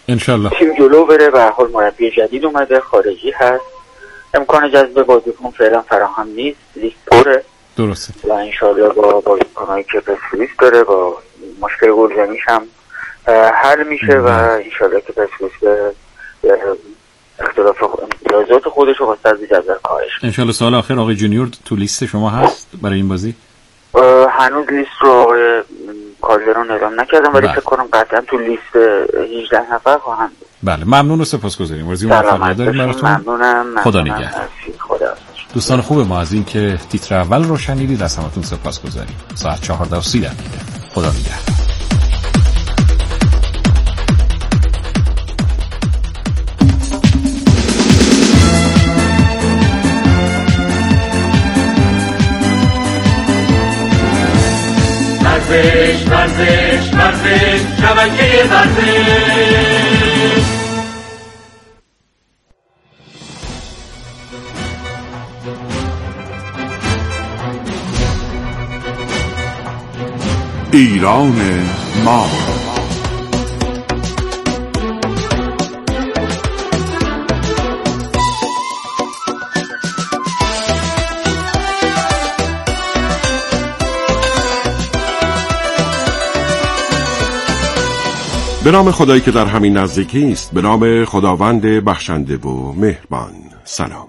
انشالله تیم جلو بره. به هر حال مربی جدید اومده، خارجی هست، امکان جذب بازیکن فعلا فراهم نیست، لیست پره. درسته. و انشالله با بازیکنایی که پرسپولیس داره با مشکل گلزنیش هم حل میشه و انشالله که پرسپولیس به اختلاف امتیازات خودش رو واسه از جدول کاهش. انشالله سال آخر آقای جونیور تو لیست شما هست برای این بازی؟ هنوز لیست رو آقای کالدرون اعلام نکردم ولی فکر کنم قطعا تو لیست 18 نفر خواهند بود. بله ممنون و سپاسگزاریم. ورزی موفقیت داریم براتون. ممنونم. خدا نگهدار. دوستان خوب ما، از این که تیتر اول رو شنیدید از همتون سپاسگزاریم. ساعت 14:30 خدا نگهدار. ورزش ورزش ورزش شبکه ورزش. ایران ما. به نام خدایی که در همین نزدیکی است، به نام خداوند بخشنده و مهربان. سلام.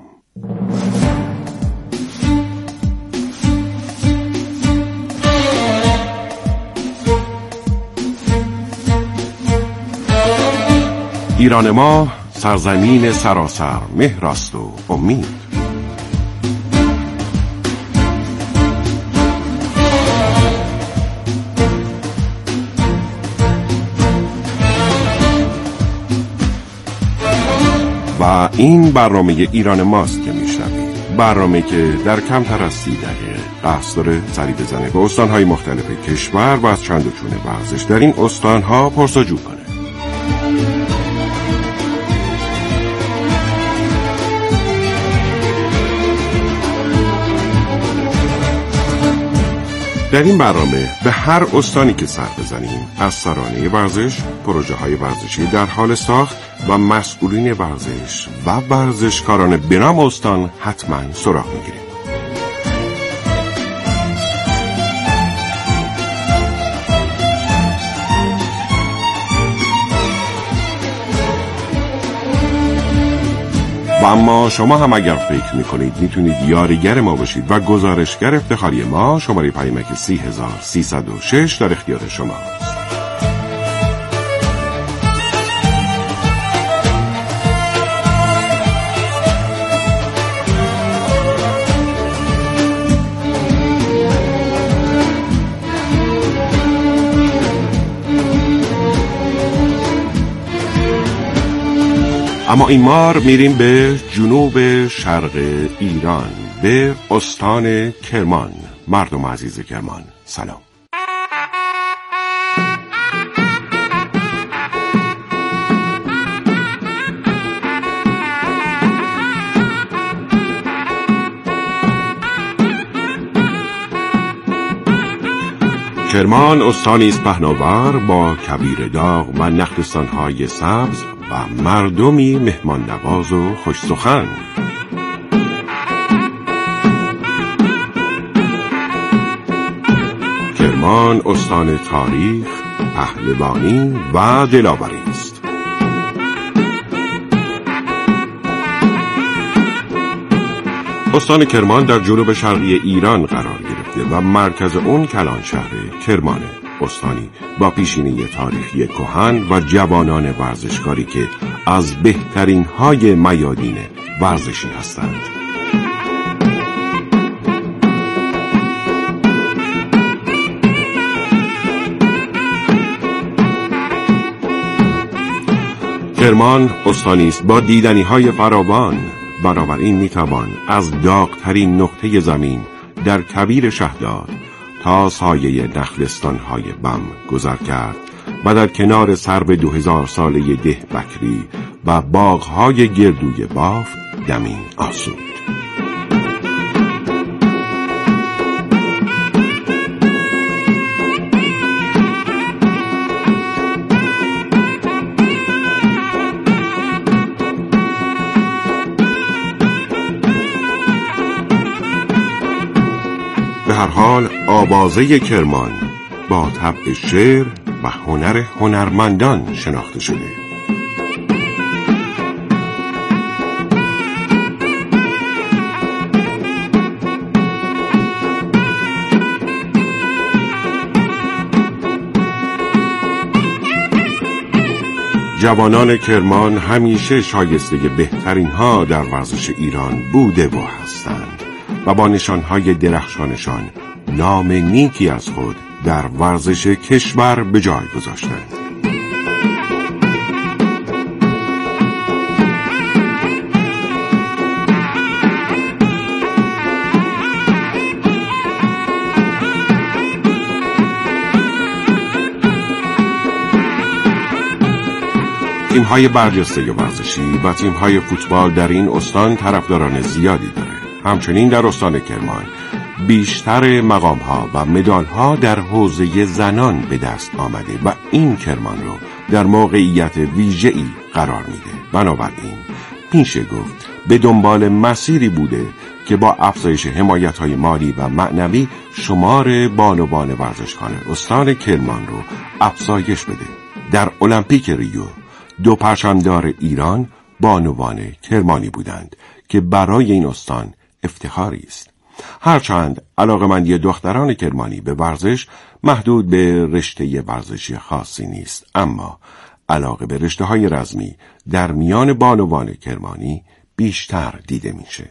ایران ما سرزمین سراسر مهر است و امید. و این برنامه ایران ماست که میشنوید، برنامه که در کمتر از 30 دقیقه قصد داره سری بزنه به استانهای مختلف کشور و از چند و چون ورزش در این استانها پرس‌وجو کنه. در این برنامه به هر استانی که سر بزنیم از سرانه ورزش، پروژه های ورزشی در حال ساخت و مسئولین ورزش و ورزشکاران به نام استان حتما سراغ میگیریم. و اما شما هم اگر فکر میکنید میتونید یاریگر ما باشید و گزارشگر افتخاری ما، شماره پیامک 30306 در اختیار شماست. اما این بار میریم به جنوب شرق ایران، به استان کرمان. مردم عزیز کرمان سلام. کرمان استانی است پهناور با کویر داغ و نخلستان‌های سبز و مردمی مهمان نواز و خوش سخن. کرمان استان تاریخ، پهلوانی و دلاوری است. استان کرمان در جنوب شرقی ایران قرار گرفته و مرکز اون کلان شهر کرمانه. استانی با پیشینه تاریخی کهن و جوانان ورزشکاری که از بهترین های میادین ورزشی هستند. کرمان استانی است با دیدنی های فراوان. بنابراین میتوان از داغ‌ترین نقطه زمین در کویر شهدار تا سایه نخلستان‌های بم گذر کرد و در کنار سرب 2000 ساله ده بکری و باغ‌های گردوی بافت دمی آسود. حال آوازه کرمان با طبع شعر و هنر هنرمندان شناخته شده. جوانان کرمان همیشه شایسته بهترین ها در ورزش ایران بوده و هستند و با نشانهای درخشانشان نام نیکی از خود در ورزش کشور به جای گذاشتند. تیم‌های برجسته ورزشی و تیم‌های فوتبال در این استان طرفداران زیادی داره. همچنین در استان کرمان بیشتر مقام‌ها و مدال‌ها در حوزه زنان به دست آمده و این کرمان رو در موقعیت ویژه‌ای قرار میده. بنابراین میشه گفت به دنبال مسیری بوده که با افزایش حمایت‌های مالی و معنوی شمار بانوان ورزشکار استان کرمان رو افزایش بده. در المپیک ریو 2 پرچمدار ایران بانوان کرمانی بودند که برای این استان افتخاری است. هرچند علاقه‌مندی دختران کرمانی به ورزش محدود به رشته ورزشی خاصی نیست، اما علاقه به رشته‌های رزمی در میان بانوان کرمانی بیشتر دیده میشه.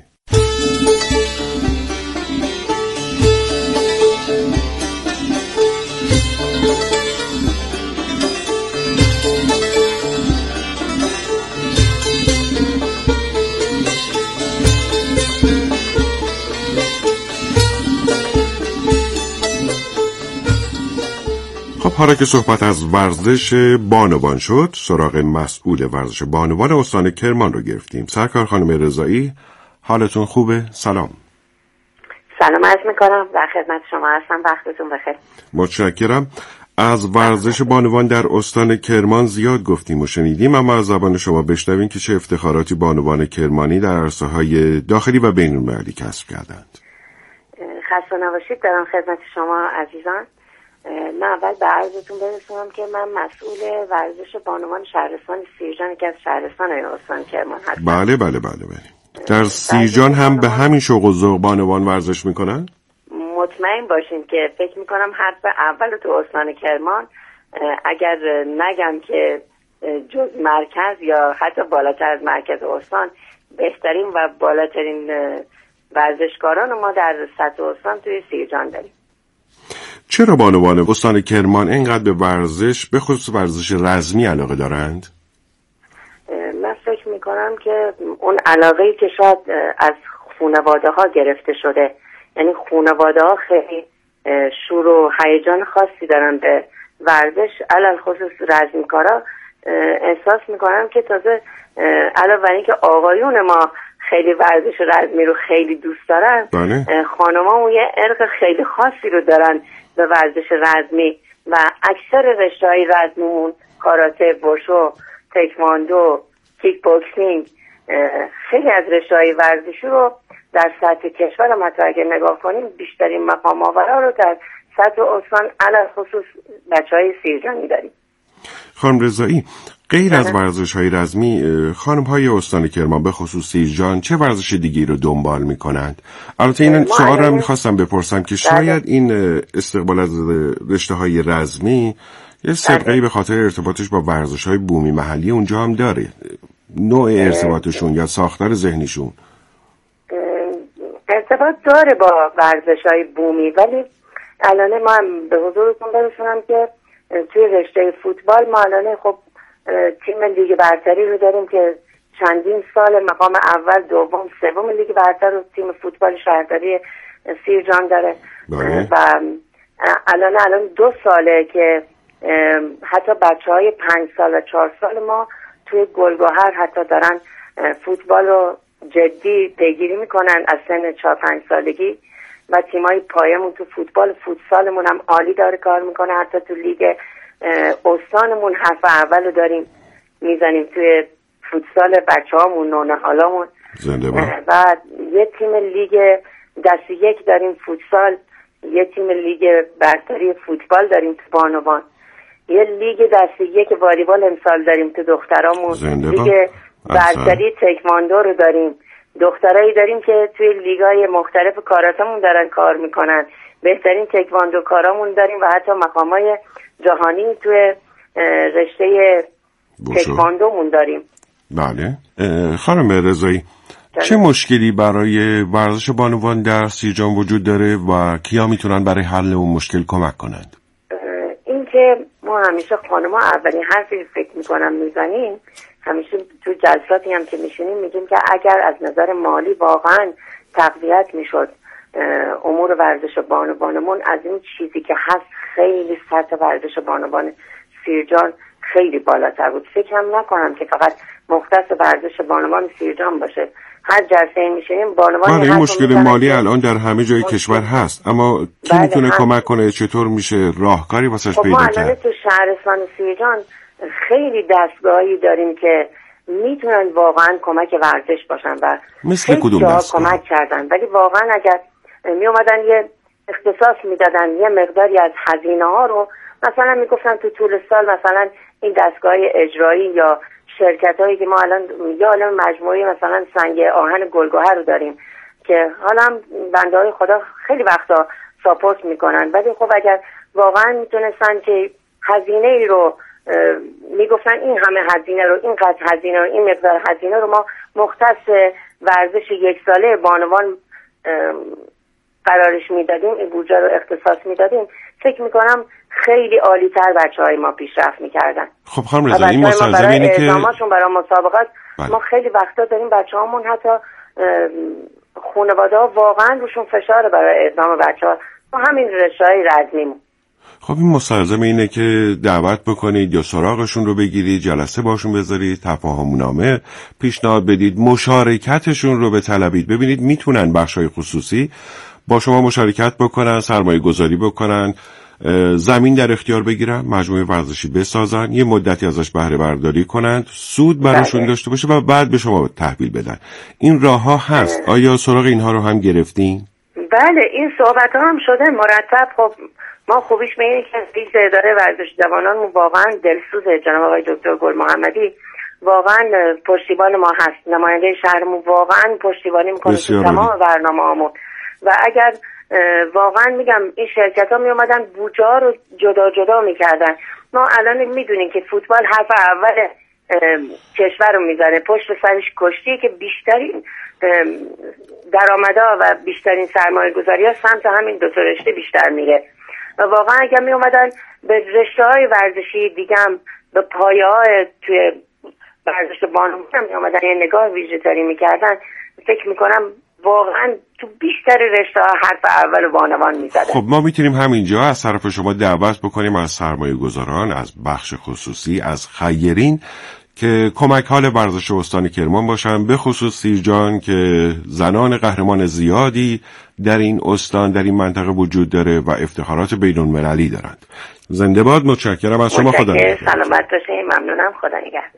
حالا که صحبت از ورزش بانوان شد، سراغ مسئول ورزش بانوان استان کرمان رو گرفتیم. سرکار خانم رضایی، حالتون خوبه؟ سلام. سلام عرض میکنم، در خدمت شما هستم، وقتتون بخیر. متشکرم. از ورزش بانوان در استان کرمان زیاد گفتیم و شنیدیم، اما از زبان شما بشنویم که چه افتخاراتی بانوان کرمانی در عرصه‌های داخلی و بین‌المللی کسب کردند. خسته نباشید. در خدمت شما عزیزان. من اول به عرضتون برسونم که من مسئول ورزش بانوان شهرستان سیرجان که از شهرستان‌های استان کرمان هستم. بله. در سیرجان هم به همین شوق و ذوق بانوان ورزش میکنن؟ مطمئن باشین که فکر میکنم حرف اول تو استان کرمان، اگر نگم که جز مرکز یا حتی بالاتر از مرکز استان، بهترین و بالاترین ورزشکاران ما در سطح استان توی سیرجان داریم. چرا بانوان استان کرمان اینقدر به ورزش، به خصوص ورزش رزمی، علاقه دارند؟ من فکر میکنم که اون علاقه‌ای که شاید از خانواده ها گرفته شده، یعنی خانواده ها خیلی شور و هیجان خاصی دارن به ورزش، علل خصوص رزمیکارا. احساس میکنم که تازه علاوه بر این که آقایون ما خیلی ورزش رزمی رو خیلی دوست دارن، خانم‌ها یه عرق خیلی خاصی رو دارن به ورزش رزمی و اکثر رشته‌های رزمیمون، کاراته، بوشو، تکواندو، کیک بوکسینگ، خیلی از رشته‌های ورزشی رو در سطح کشور هم حتی اگه نگاه کنیم بیشترین مقام آورا رو در سطح استان علل خصوص بچه‌های سیرجانی داریم. خانم رضایی، غیر از ورزش‌های رزمی، خانم‌های استان کرمان به خصوص سیرجان چه ورزش دیگری رو دنبال می‌کنند؟ البته این سوال رو می‌خواستم بپرسم که شاید این استقبال از رشته‌های رزمی یه سابقه‌ای به خاطر ارتباطش با ورزش‌های بومی محلی اونجا هم داره، نوع ارتباطشون یا ساختار ذهنیشون. ارتباط داره با ورزش‌های بومی، ولی الان ما هم به حضورتون برسونم که توی رشته فوتبال ما الان خب تیم لیگ برتری رو داریم که چندین سال مقام اول، دوم، سوم لیگ برتر رو تیم فوتبال شهرداری سیرجان داره. و الان 2 ساله که حتی بچه‌های 5 سال و 4 سال ما توی گلگهر حتی دارن فوتبال رو جدی پیگیری میکنن از سن 4-5 سالگی و تیمای پایمون تو فوتسالمون هم عالی داره کار میکنه. حتی تو لیگ استانمون حرف اول رو داریم میزنیم توی فوتسال بچه‌هامون، نونهالامون. و یه تیم لیگ دست 1 داریم فوتسال یه تیم لیگ برتری فوتبال داریم تو بانوان، یه لیگ دسته یک والیبال امسال داریم تو دخترامون، لیگ برتری تکواندو رو داریم، دخترایی داریم که توی لیگای مختلف کاراتمون دارن کار میکنن، بهترین تکواندو کارامون داریم و حتی مقامای جهانی توی رشته تکواندومون داریم. بله. خانم رضایی، چه مشکلی برای ورزش بانوان در سیرجان وجود داره و کیا میتونن برای حل اون مشکل کمک کنند؟ این که ما همیشه خانم‌ها اولین حرفی فکر میکنم میزنیم، همیشه تو جلساتی هم که میشینیم میگیم که اگر از نظر مالی واقعا تقویت میشد امور ورزش بانوانمون، از این چیزی که هست خیلی سطح ورزش بانوان سیرجان خیلی بالاتر بود. فکرم نکنم که فقط مختص ورزش بانوان سیرجان باشه. هر جلسه میشینیم بانوان این مشکل مالی الان در همه جای کشور هست، اما کی میتونه کمک کنه؟ چطور میشه راهکاری واسش پیدا کرد؟ ما الان تو شهرستان سیرجان خیلی دستگاهی داریم که میتونن واقعا کمک ورزش باشن و مثل کدوم دستگاه کمک کردن، ولی واقعا اگر می اومدن یه اختصاص میدادن یه مقداری از هزینه ها رو، مثلا میگفتن تو طول سال مثلا این دستگاه اجرایی یا شرکت هایی که ما الان مجموعه مثلا سنگ آهن گلگهر رو داریم که حالا بنده های خدا خیلی وقتا ساپورت میکنن، ولی خب اگر واقعا میتونستن که هزینه ای رو میگفتن این همه هزینه رو، این قدر هزینه رو، این مقدار هزینه رو ما مختص ورزش یک ساله بانوان قرارش میدادیم، این بودجه رو اختصاص میدادیم، فکر میکنم خیلی عالی تر بچه های ما پیشرفت میکردن. خب خانم رضا، این مسلزم اینه که برای مسابقات ما خیلی وقتا داریم بچه هامون حتی خانواده ها واقعا روشون فشاره برای اعزام بچه ها، ما همین رشته های رزمیمون. خب این مسلزم اینه که دعوت بکنید یا سراغشون رو بگیرید، جلسه باشون بذارید، تفاهم‌نامه پیشنهاد بدید، مشارکتشون رو بطلبید، ببینید میتونن بخشای خصوصی با شما مشارکت بکنن، سرمایه گذاری بکنن، زمین در اختیار بگیرن، مجموعه ورزشی بسازن، یه مدتی ازش بهره برداری کنند، سود براشون داشته باشه و بعد به شما تحویل بدن. این راه ها هست. آیا سراغ اینها رو هم گرفتین؟ بله، این صحبت ها هم شده مرتب. خب ما خوبیش به اینه که رئیس اداره ورزش جوانان واقعا دلسوز جناب آقای دکتر گل محمدی واقعا پشتیبان ما هست، نماینده شهرمون واقعا پشتیبانی میکنه تو تمام برنامه‌هامون و اگر واقعا میگم این شرکت ها می اومدن بودجه ها رو جدا جدا میکردن. ما الان میدونیم که فوتبال حرف اول کشور رو میزنه، پشت سرش کشتی که بیشترین درآمدها و بیشترین سرمایه گذاری ها سمت همین دو تا رشته بیشتر میره و واقعا اگر می اومدن به رشته های ورزشی دیگه هم به پایه های توی ورزش بانوان هم می اومدن یه نگاه ویژه تری میکردن، فکر میکنم واقعا تو بیشتر رشته ها حرف اول بانوان میزدن. خب ما میتونیم همینجا از طرف شما دعوت بکنیم از سرمایه گذاران، از بخش خصوصی، از خیرین که کمک حال ورزش استان کرمان باشن، به خصوص سیرجان که زنان قهرمان زیادی در این استان، در این منطقه وجود داره و افتخارات بین‌المللی دارند. زنده باد. متشکرم از شما. خدا نگهدار. سلامت باشین. ممنونم. خدا نگهدار.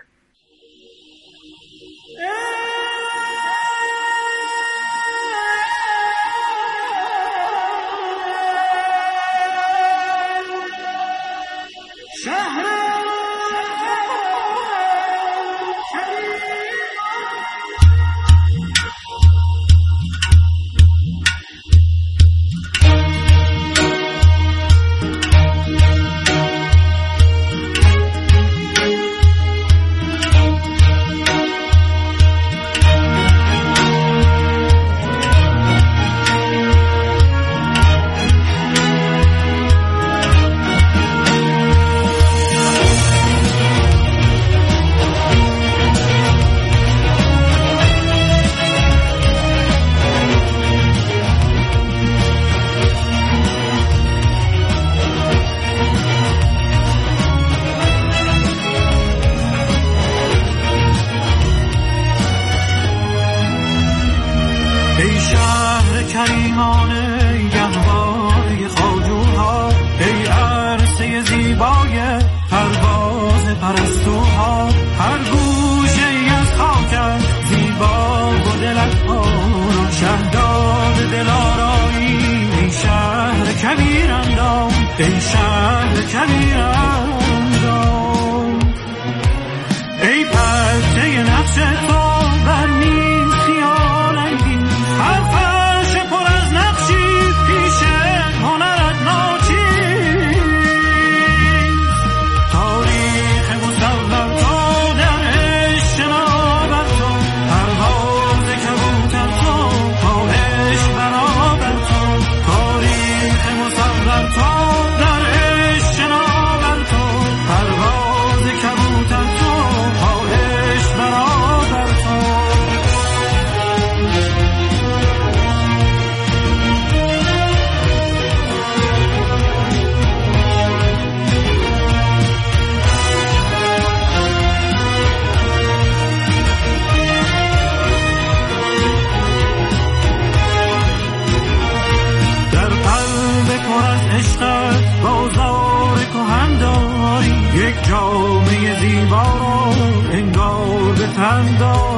وطن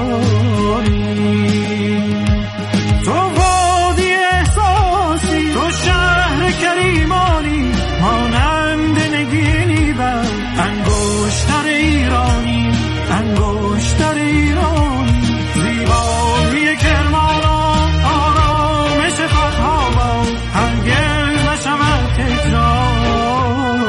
داری. تو وادی احساسی، تو شهر کریمانی، مانند نگینی بر انگشتر ایرانی، انگشتر ایرانی. زیبایی کرمان و آرامش خطها با هرگز نشود تکرار،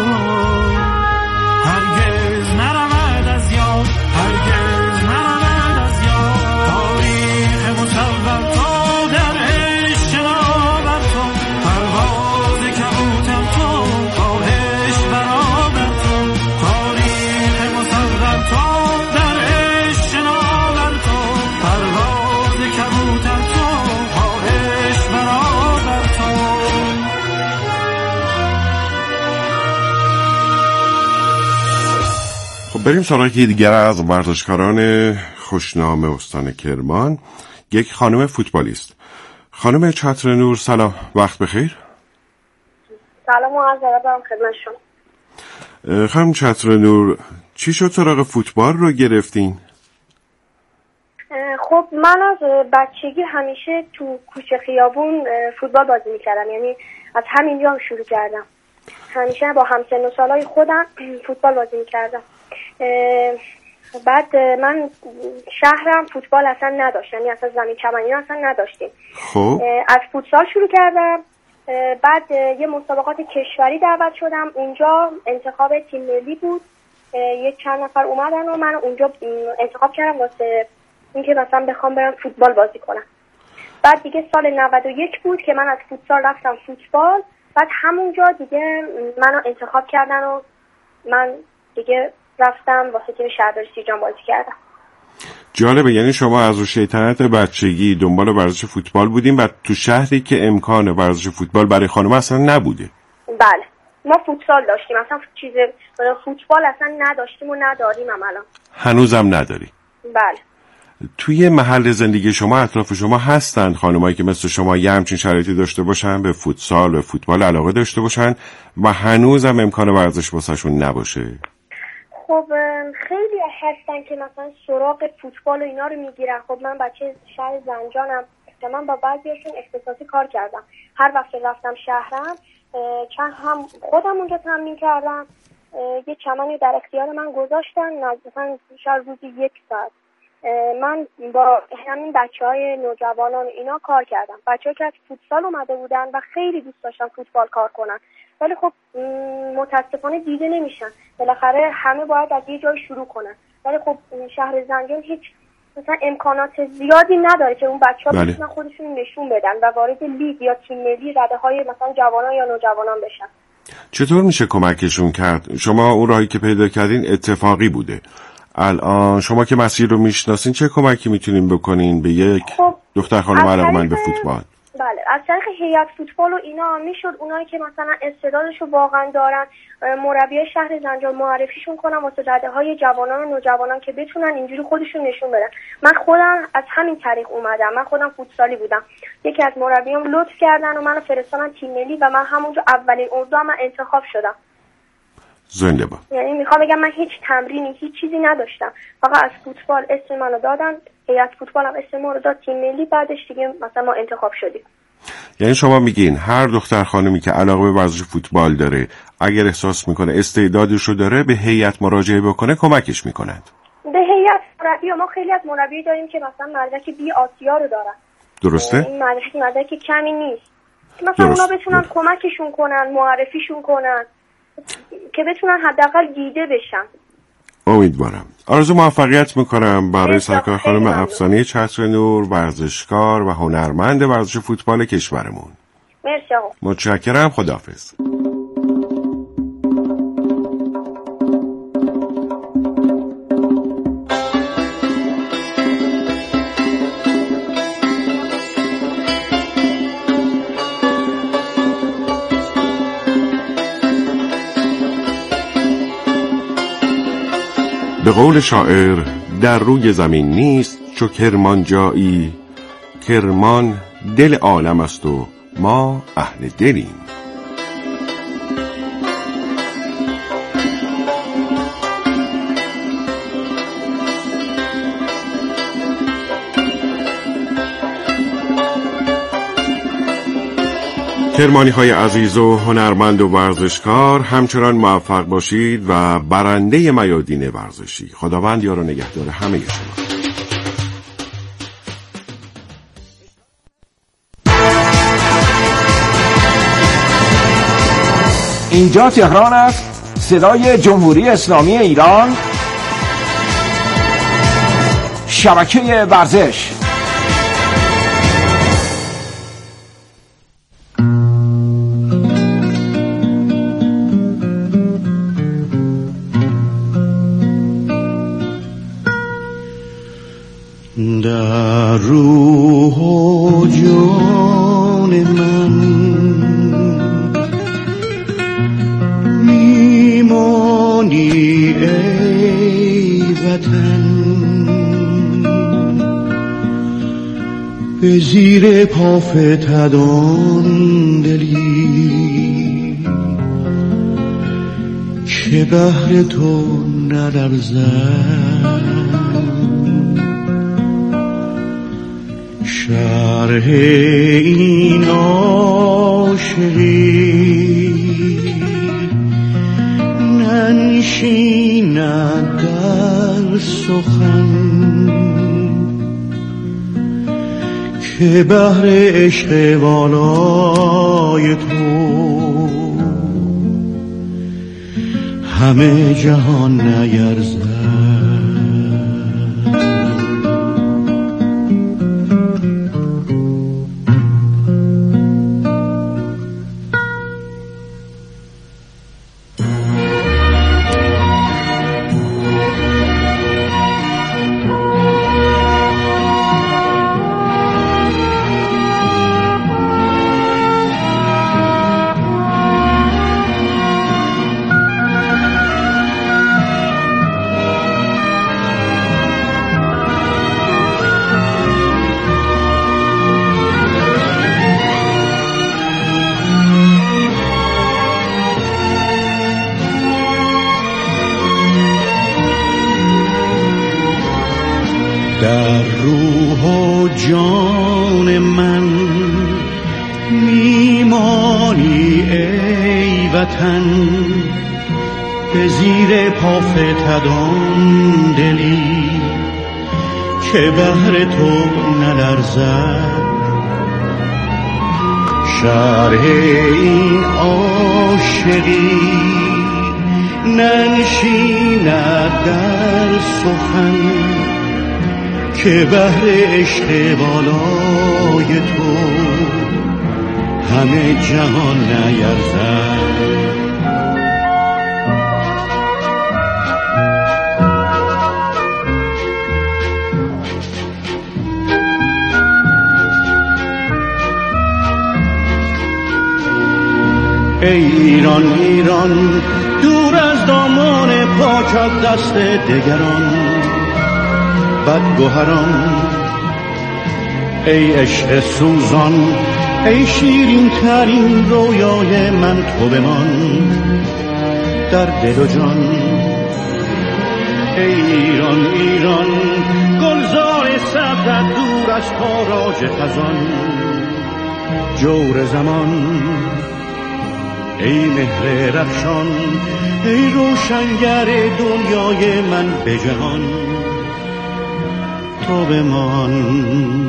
هرگز نرود از یاد، هرگز نرود از یاد. تاریخ مصور تو در عشق شناور تو، پرواز کبوتر تو، خواهش برابر تو. تاریخ مصور تو در عشق شناور تو، پرواز کبوتر تو، خواهش برابر تو. خب بریم سراغ یکی دیگر از ورزشکاران خوشنام استان کرمان، یک خانم فوتبالیست. خانم چتر نور سلام، وقت بخیر. سلام و عرض ادب خدمت شما. خانم چتر نور، چی شد سراغ فوتبال رو گرفتین؟ خب من از بچگی همیشه تو کوچه خیابون فوتبال بازی میکردم، یعنی از همینجا شروع کردم. همیشه با همسن و سالای خودم فوتبال بازی میکردم. بعد من شهرم فوتبال اصلا نداشت، یعنی اصلا زمین چمنی اصلا نداشتیم. خب از فوتسال شروع کردم. بعد یه مسابقات کشوری دعوت شدم، اونجا انتخاب تیم ملی بود. یه چند نفر اومدن و من اونجا انتخاب کردم واسه اینکه مثلا بخوام برم فوتبال بازی کنم. بعد دیگه سال 91 بود که من از فوتسال رفتم فوتبال. بعد همونجا دیگه منو انتخاب کردن و من دیگه رفتم واسه تیم شهرداری سیجان بازی کردم. جالبه، یعنی شما از شیطنت بچگی دنبال ورزش فوتبال بودین و تو شهری که امکان ورزش فوتبال برای خانم اصلا نبوده. بله، ما فوتسال داشتیم، اصلا چیز فوتبال اصلا نداشتیم و نداریم هم الان. هنوزم نداری؟ بله. توی محل زندگی شما اطراف شما هستند خانمایی که مثل شما یه همچین شرایطی داشته باشن، به فوتسال و فوتبال علاقه داشته باشن و هنوزم امکان ورزش واسهشون نباشه؟ خب خیلی هستن که مثلا سراغ فوتبال و اینا رو میگیرن. خب من بچه شهر زنجانم که من با بعضیشون اختصاصی کار کردم. هر وقت رفتم شهرم چند هم خودم اونجا تمرین کردم. یه چمنی در اختیار من گذاشتن، مثلا شاید روزی 1 ساعت من با همین بچه‌های نوجوانان اینا کار کردم. بچه‌ها که از فوتسال اومده بودن و خیلی دوست داشتن فوتبال کار کنن، ولی خب متاسفانه دیده نمیشن. بالاخره همه باید از یه جای شروع کنن، ولی خب شهر زنجان هیچ مثلا امکانات زیادی نداره که اون بچه‌ها بتونن خودشون نشون بدن و وارد لیگ یا تیم ملی رده‌های مثلا جوانان یا نوجوانان بشن. چطور میشه کمکشون کرد؟ شما اون راهی که پیدا کردین اتفاقی بوده. الان شما که مسیر رو میشناسین چه کمکی میتونین بکنین به یک دختر خانم علاقه‌مند به فوتبال؟ بله، از طریق هیئت فوتبال و اینا میشد اونایی که مثلا استعدادشو واقعا دارن مربیای شهر زنجان معرفیشون کنم واسه رده‌های جوانان و نوجوانان که بتونن اینجوری خودشون نشون بدن. من خودم از همین طریق اومدم. من خودم فوتسالی بودم. یکی از مربیام لطف کردن و منو فرستادن تیم ملی و من همونجا اولین اردو من انتخاب شدم. زنده با. یعنی میخوام بگم من هیچ تمرینی هیچ چیزی نداشتم، فقط از فوتبال اسم منو دادن، هیئت فوتبال هم اسم ما رو داد تیم ملی، بعدش دیگه مثلا ما انتخاب شدیم. یعنی شما میگین هر دختر خانمی که علاقه به ورزش فوتبال داره اگر احساس میکنه استعدادش رو داره به هیئت مراجعه بکنه کمکش میکنند؟ به هیئت مربی ما خیلی از مربی داریم که مثلا مدرک بی آسیا رو دارن. درسته؟ این مدرک کمی نیست. مثلا اونا بتونن کمکشون کنن، معرفیشون کنن که بتونن حداقل دیده بشن. امیدوارم. آرزو موفقیت میکنم برای سرکار خانم افسانه چتر نور، ورزشکار و هنرمند ورزش فوتبال کشورمون. مرسی آقا. متشکرم. خداحافظ. به قول شاعر در روی زمین نیست چو کرمان جایی، کرمان دل عالم است و ما اهل دلیم. کرمانی‌های عزیز و هنرمند و ورزشکار، همچنان موفق باشید و برنده میادین ورزشی. خداوند یار و نگهدار همه شما. اینجا تهران است، صدای جمهوری اسلامی ایران، شبکه ورزش. در روح و جان من میمانی ای وطن، به زیر پا فتدان دلی که بهر تو نلرزد. شرح این عاشقی ننشیند در سخن، که بهر عشق والای تو همه جهان نیرزد. در روح و جان من میمانی ای وطن، به زیر پا فتدان دلی که بهر تو نلرزد. شرح این عاشقی ننشیند در سخن، که بهر عشق بالای تو همه جهان نیرزد. ای ایران ایران، دور از دامان پاکت دست دگران بدگوهران. ای عشق سوزان، ای شیرین ترین رویای من، تو بمان در دل و جان. ای ایران ایران، گلزار سبزت دور از تاراج خزان. جور زمان، ای مهر رخشان، ای روشنگر دنیای من به جهان، تو بمان.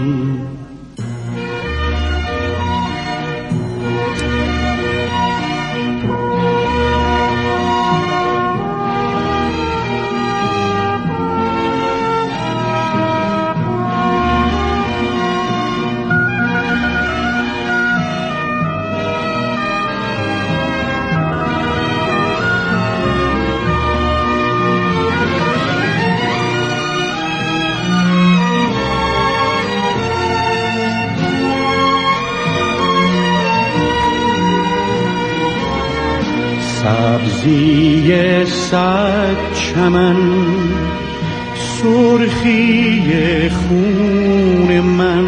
سبزی صد چمن، سرخی خون من،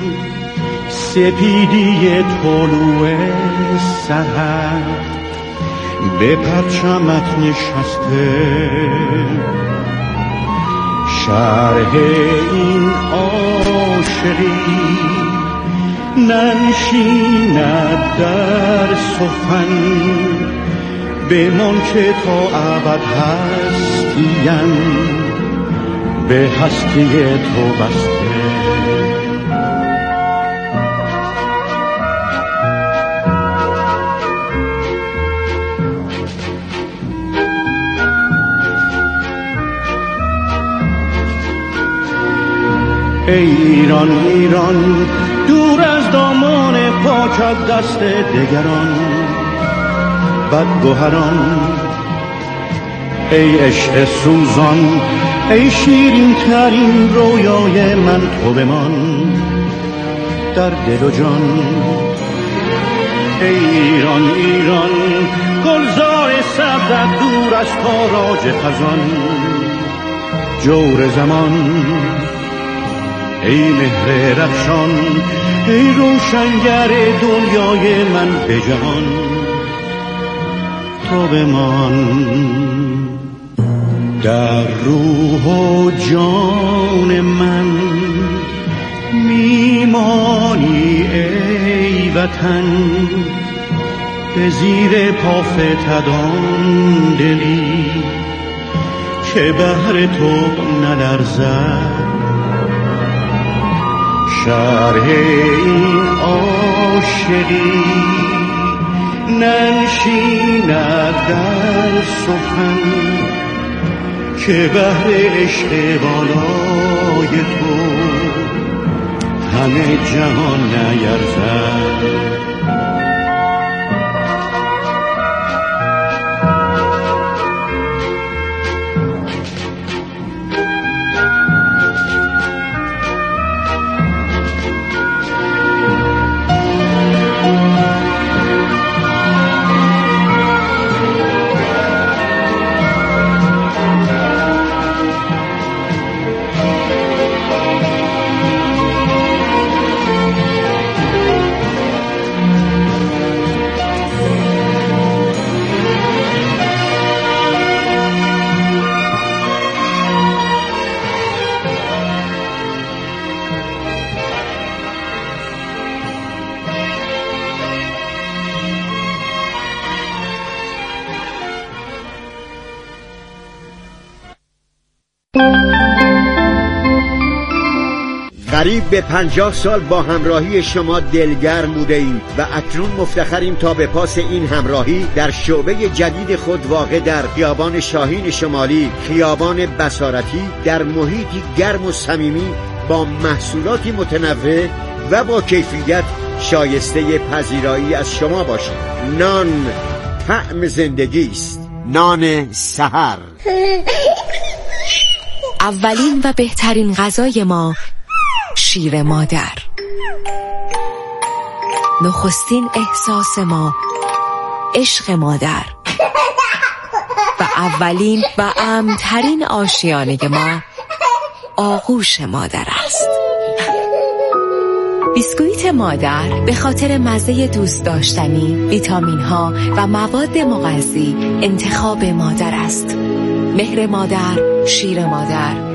سپیدی طلوع سحر به پرچمت نشسته. شرح این عاشقی ننشیند در سخن، بمان که تا ابد هستیم به هستی تو بسته. ای ایران ایران دور از دامان پاکت دست دگران بدگوهران، ای عشق سوزان ای شیرین ترین رویای من، تو بمان در دل و جان. ای ایران ایران گلزار سبزت دور از تاراج خزان، جور زمان ای مهر رخشان ای روشنگر دنیای من به جهان، تو بمان در روح و جان من، میمانی ای وطن به زیر پا فتدان دلی که بهر تو نلرزد. شرح این عاشقی ننشیند در سخن، که بهر عشق بالای تو همه جهان نیرزد. قریب به 50 سال با همراهی شما دلگرم بوده ایم و اکنون مفتخریم تا به پاس این همراهی در شعبه جدید خود واقع در خیابان شاهین شمالی، خیابان بصارتی، در محیطی گرم و صمیمی با محصولاتی متنوع و با کیفیت شایسته پذیرایی از شما باشیم. نان طعم زندگی است. نان سحر. اولین و بهترین غذای ما شیر مادر، نخستین احساس ما عشق مادر و اولین و امن‌ترین آشیانه ما آغوش مادر است. بیسکویت مادر به خاطر مزه دوست داشتنی، ویتامین ها و مواد مغذی انتخاب مادر است. مهر مادر، شیر مادر،